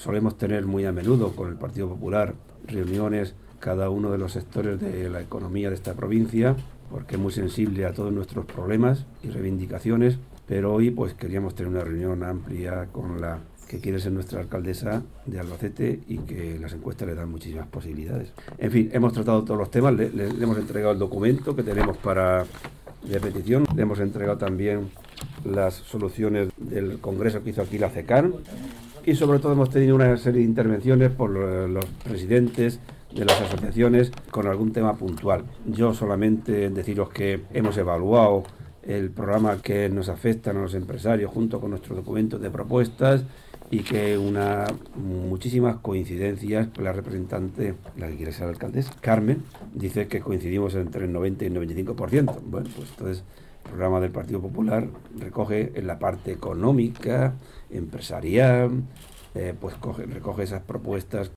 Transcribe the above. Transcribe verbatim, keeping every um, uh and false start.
solemos tener muy a menudo con el Partido Popular reuniones cada uno de los sectores de la economía de esta provincia, porque es muy sensible a todos nuestros problemas y reivindicaciones, pero hoy pues queríamos tener una reunión amplia con la que quiere ser nuestra alcaldesa de Albacete y que las encuestas le dan muchísimas posibilidades. En fin, hemos tratado todos los temas, le, le, le hemos entregado el documento que tenemos para de petición, le hemos entregado también las soluciones del congreso que hizo aquí la CECAN y sobre todo hemos tenido una serie de intervenciones por los presidentes de las asociaciones con algún tema puntual. Yo solamente deciros que hemos evaluado el programa que nos afecta a los empresarios junto con nuestros documentos de propuestas y que una muchísimas coincidencias. La representante, la que quiere ser alcaldesa, Carmen, dice que coincidimos entre el noventa y el noventa y cinco por ciento. Bueno, pues entonces el programa del Partido Popular recoge en la parte económica, empresarial, eh, pues coge, recoge esas propuestas